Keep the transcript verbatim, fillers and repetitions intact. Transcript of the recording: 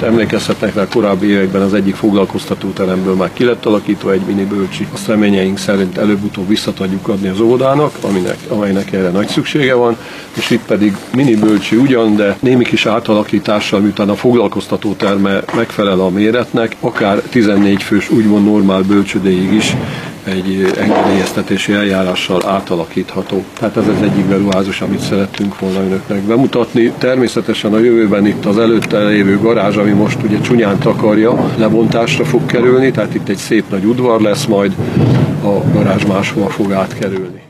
emlékezhetnek rá, korábbi években az egyik foglalkoztatóteremből már ki lett alakítva egy mini bölcsi. Azt reményeink szerint előbb-utóbb vissza tudjuk adni az óvodának, aminek, amelynek erre nagy szüksége van, és itt pedig mini bölcsi ugyan, de némi kis átalakítással, miután a foglalkoztatóterme megfelel a méretnek, akár tizennégy fős úgymond normál bölcsődéig is egy engedélyeztetési eljárással átalakítható. Tehát ez az egyik beruházás, amit szerettünk volna önöknek bemutatni. Természetesen a jövőben itt az előtte lévő garázs, ami most ugye csúnyán takarja, lebontásra fog kerülni, tehát itt egy szép nagy udvar lesz, majd a garázs máshova fog átkerülni.